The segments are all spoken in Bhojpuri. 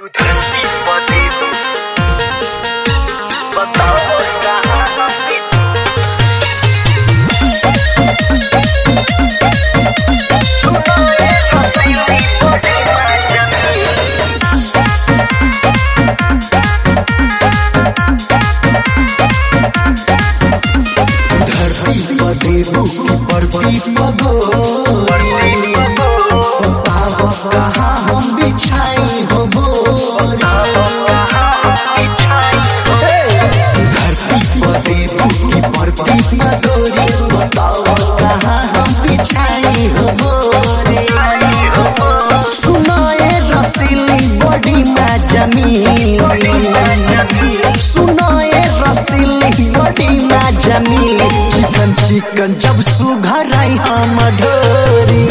चिकन चिकन जब सुघर आई हम ढोरी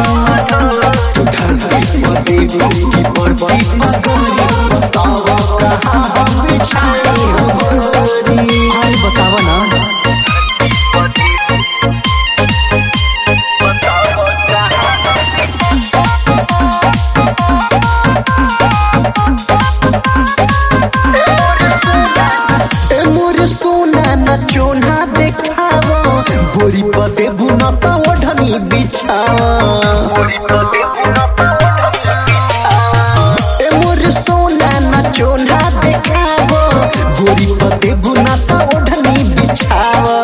बतावा ना चोना देखावा गोरी पते बुनता ओढ़नी बिछावा ए मोर सोना ना चोना देखावा गोरी पते बुनता ओढ़नी बिछावा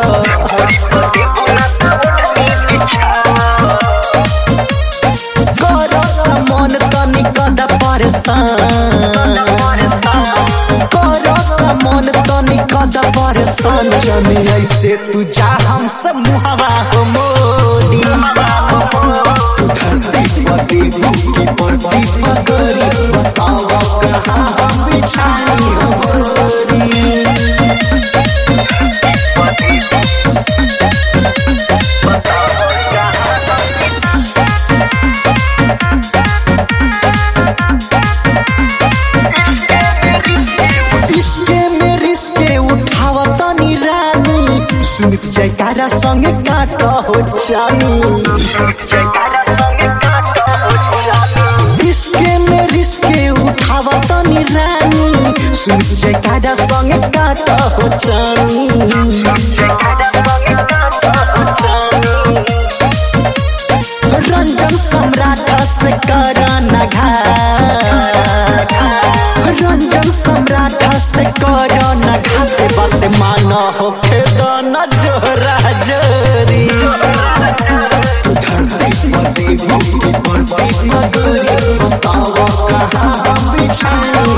करता मन तनी कदा परेशान मन तनी कदा परेशान जमी ऐसे तू जा हमसे मुहवा हो मोरी धरती पति भूखी पड़ती पगड़ी बतावा कहाँ हम बिछाई हो मोरी सुमित जयकारा संगे काट हो जानी रिस्के में रिस्के उठावा तनी रानी सुमित जयकारा संगे काट हो जानी रंजन सम्राट से करना घाट रंजन सम्राट से करना घाट बात माना हो खेदना जोरा जोरी धरती पति भूखी पड़ती मगरी बतावा कहाँ हम बिछाई